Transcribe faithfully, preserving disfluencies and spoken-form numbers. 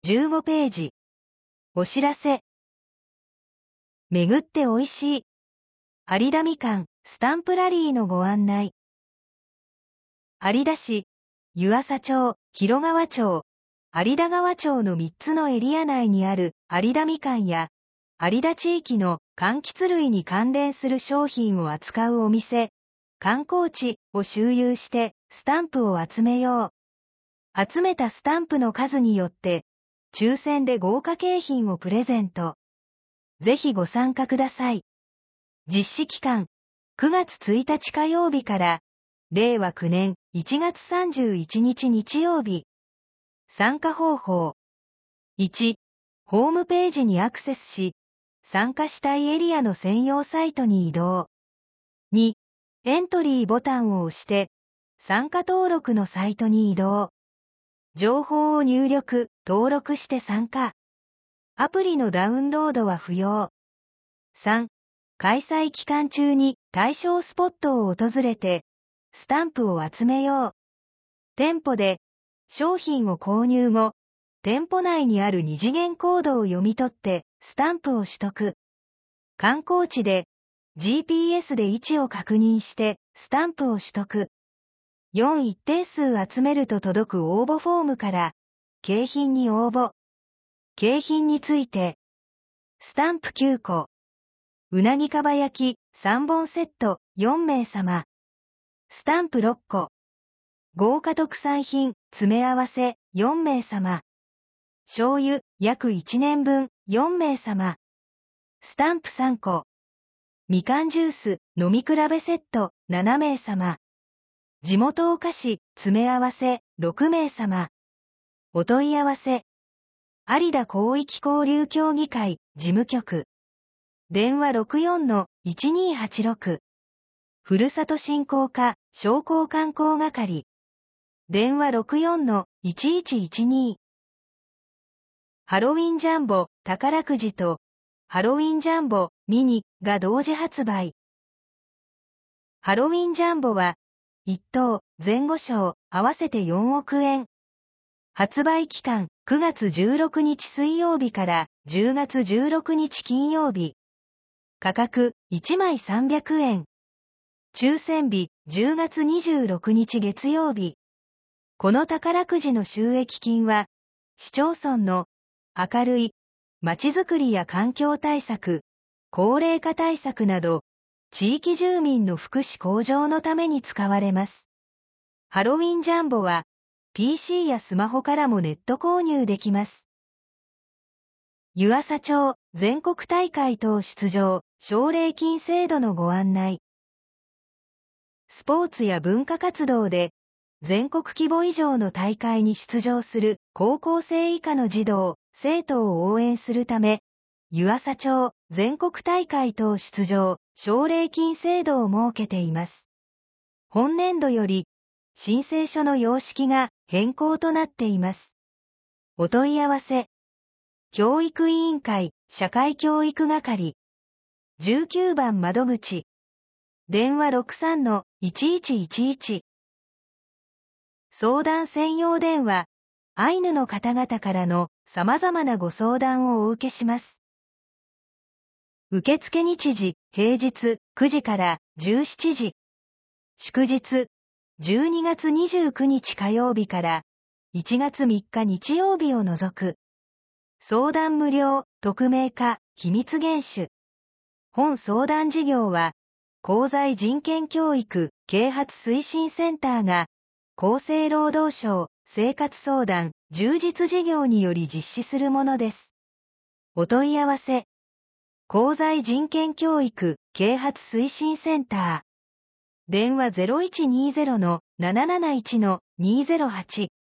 じゅうごページ。お知らせ。巡っておいしい。有田みかん、スタンプラリーのご案内。有田市、湯浅町、広川町、有田川町のみっつのエリア内にある有田みかんや、有田地域の柑橘類に関連する商品を扱うお店、観光地を周遊してスタンプを集めよう。集めたスタンプの数によって、抽選で豪華景品をプレゼント。ぜひご参加ください。実施期間、くがつついたち火曜日から、れいわきゅうねんいちがつさんじゅういちにち日曜日。参加方法。いち、ホームページにアクセスし、参加したいエリアの専用サイトに移動。に、エントリーボタンを押して、参加登録のサイトに移動。情報を入力、登録して参加。アプリのダウンロードは不要。さん、開催期間中に対象スポットを訪れて、スタンプを集めよう。店舗で商品を購入後、店舗内にある二次元コードを読み取ってスタンプを取得。観光地で ジーピーエス で位置を確認してスタンプを取得。よん、一定数集めると届く応募フォームから景品に応募。景品について、スタンプきゅうこ、うなぎかば焼きさんぼんセットよんめいさま、スタンプろっこ、豪華特産品詰め合わせよんめいさま、醤油約いちねんぶんよんめいさま、スタンプさんこ、みかんジュース飲み比べセットななめいさま、地元お菓子詰め合わせろくめいさま、お問い合わせ、有田広域交流協議会事務局、電話 ろくよんのいちにーはちろく、ふるさと振興課商工観光係、電話 ろくよんのいちいちいちに。ハロウィンジャンボ宝くじとハロウィンジャンボミニが同時発売。ハロウィンジャンボはいっとう前後賞合わせてよんおくえん。発売期間くがつじゅうろくにち水曜日からじゅうがつじゅうろくにち金曜日。価格いちまいさんびゃくえん。抽選日じゅうがつにじゅうろくにち月曜日。この宝くじの収益金は、市町村の明るいまちづくりや環境対策、高齢化対策など、地域住民の福祉向上のために使われます。ハロウィンジャンボは、ピーシー やスマホからもネット購入できます。湯浅町全国大会等出場奨励金制度のご案内。スポーツや文化活動で全国規模以上の大会に出場する高校生以下の児童、生徒を応援するため、湯浅町全国大会等出場奨励金制度を設けています。本年度より申請書の様式が変更となっています。お問い合わせ。教育委員会社会教育係じゅうきゅうばん窓口電話 ろくさんのいちいちいちいち。相談専用電話アイヌの方々からの様々なご相談をお受けします。受付日時平日くじからじゅうしちじ、祝日じゅうにがつにじゅうくにち火曜日からいちがつみっか日曜日を除く。相談無料、匿名化、秘密厳守。本相談事業は、公財人権教育啓発推進センターが、厚生労働省生活相談充実事業により実施するものです。お問い合わせ。公財人権教育啓発推進センター。電話 ゼロいちにーゼロのなななないちのにーゼロはち。